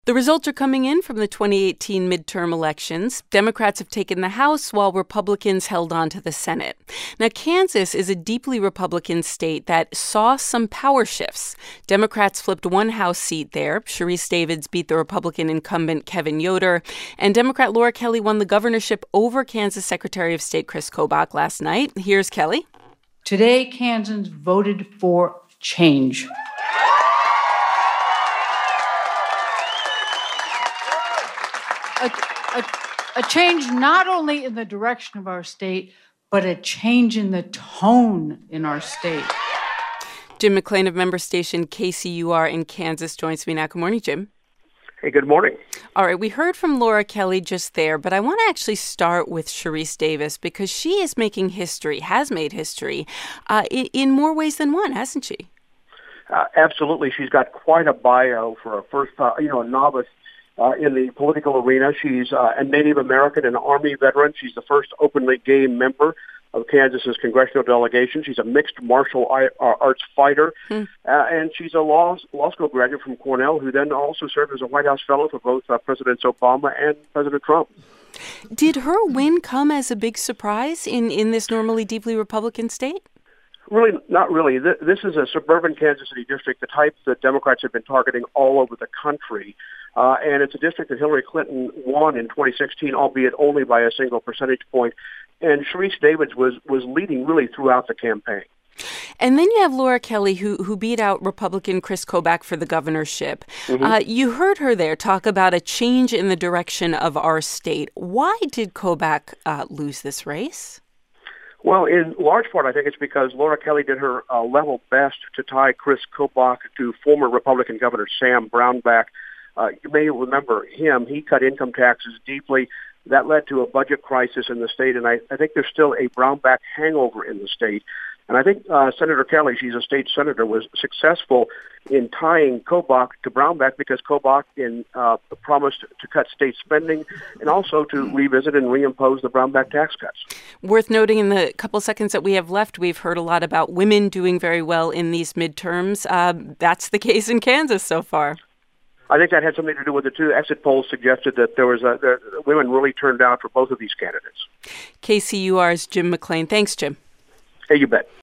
The results are coming in from the 2018 midterm elections. Democrats have taken the House while Republicans held on to the Senate. Now, Kansas is a deeply Republican state that saw some power shifts. Democrats flipped one House seat there. Sharice Davids beat the Republican incumbent Kevin Yoder. And Democrat Laura Kelly won the governorship over Kansas Secretary of State Chris Kobach last night. Here's Kelly. Today, Kansans voted for change. A change not only in the direction of our state, but a change in the tone in our state. Jim McClain of member station KCUR in Kansas joins me now. Good morning, Jim. Hey, good morning. All right, we heard from Laura Kelly just there, but I want to actually start with Sharice Davids because she is making history, has made history in more ways than one, hasn't she? Absolutely. She's got quite a bio for a first, a novice in the political arena. She's a Native American and Army veteran. She's the first openly gay member of Kansas's congressional delegation. She's a mixed martial arts fighter, and she's a law school graduate from Cornell, who then also served as a White House fellow for both Presidents Obama and President Trump. Did her win come as a big surprise in this normally deeply Republican state? Really, not really. This is a suburban Kansas City district, the type that Democrats have been targeting all over the country. And it's a district that Hillary Clinton won in 2016, albeit only by a single percentage point. And Sharice Davids was leading really throughout the campaign. And then you have Laura Kelly, who beat out Republican Chris Kobach for the governorship. You heard her there talk about a change in the direction of our state. Why did Kobach lose this race? Well, in large part, I think it's because Laura Kelly did her level best to tie Chris Kobach to former Republican Governor Sam Brownback. You may remember him. He cut income taxes deeply. That led to a budget crisis in the state, and I think there's still a Brownback hangover in the state. And I think Senator Kelly, she's a state senator, was successful in tying Kobach to Brownback because Kobach promised to cut state spending and also to revisit and reimpose the Brownback tax cuts. Worth noting, in the couple seconds that we have left, we've heard a lot about women doing very well in these midterms. That's the case in Kansas so far. I think that had something to do with it, too. Exit polls suggested that women really turned out for both of these candidates. KCUR's Jim McClain. Thanks, Jim. Hey, you bet.